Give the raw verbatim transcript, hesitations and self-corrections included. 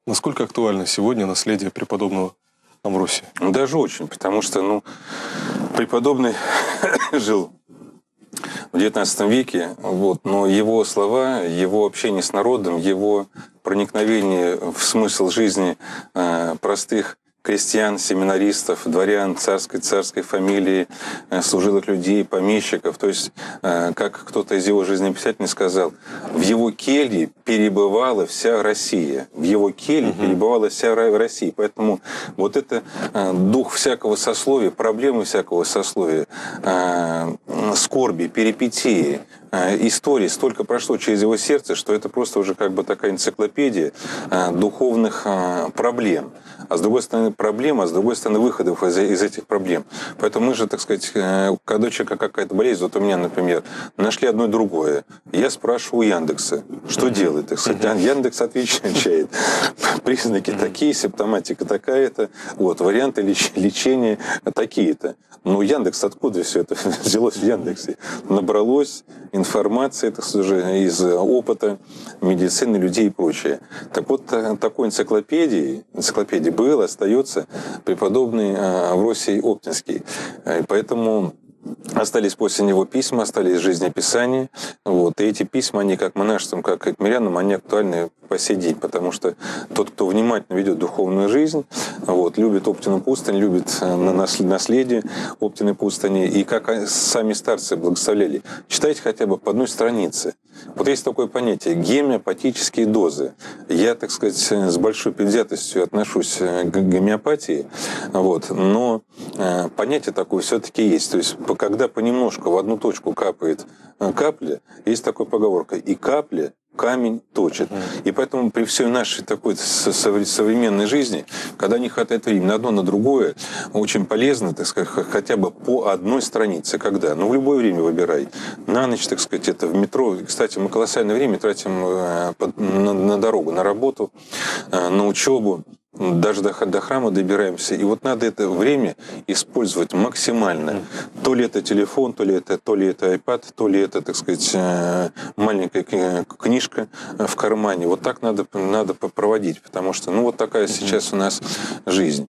Насколько актуально сегодня наследие преподобного Амвросия? Даже очень, потому что ну, преподобный жил в девятнадцатом веке, вот, но его слова, его общение с народом, его проникновение в смысл жизни э, простых крестьян, семинаристов, дворян, царской, царской фамилии, служилых людей, помещиков. То есть, как кто-то из его жизнеписателей сказал, в его келье перебывала вся Россия. В его келье угу. перебывала вся Россия. Поэтому вот это дух всякого сословия, проблемы всякого сословия, скорби, перипетии, истории столько прошло через его сердце, что это просто уже как бы такая энциклопедия духовных проблем. А с другой стороны проблема, а с другой стороны выходов из, из этих проблем. Поэтому мы же, так сказать, когда у человека какая-то болезнь, вот у меня, например, нашли одно и другое. Я спрашиваю у Яндекса, что делать, так сказать. Яндекс отвечает. Признаки такие, симптоматика такая-то, вот, варианты леч, лечения такие-то. Ну, Яндекс, откуда все это взялось в Яндексе? Набралось информации, так сказать, из опыта медицины, людей и прочее. Так вот, такой энциклопедии, энциклопедии был, остается преподобный Амвросий Оптинский. И поэтому остались после него письма, остались жизнеописания. Вот. И эти письма, они как монашествам, как и к мирянам, они актуальны по сей день, потому что тот, кто внимательно ведет духовную жизнь, вот, любит Оптину пустынь, любит наследие Оптиной пустыни, и как сами старцы благословляли, читайте хотя бы по одной странице. Вот есть такое понятие — гомеопатические дозы. Я, так сказать, с большой предвзятостью отношусь к гомеопатии, вот, но понятие такое все-таки есть. То есть, когда понемножку в одну точку капает капля, есть такая поговорка: и капля камень точит. И поэтому при всей нашей такой современной жизни, когда не хватает времени на одно, на другое, очень полезно, так сказать, хотя бы по одной странице. Когда? Ну, в любое время выбирай. На ночь, так сказать, это в метро. Кстати, мы колоссальное время тратим на дорогу, на работу, на учебу. Даже до, до храма добираемся. И вот надо это время использовать максимально. То ли это телефон, то ли это, то ли это iPad, то ли это, так сказать, маленькая книжка в кармане. Вот так надо, надо проводить, потому что ну, вот такая сейчас у нас жизнь.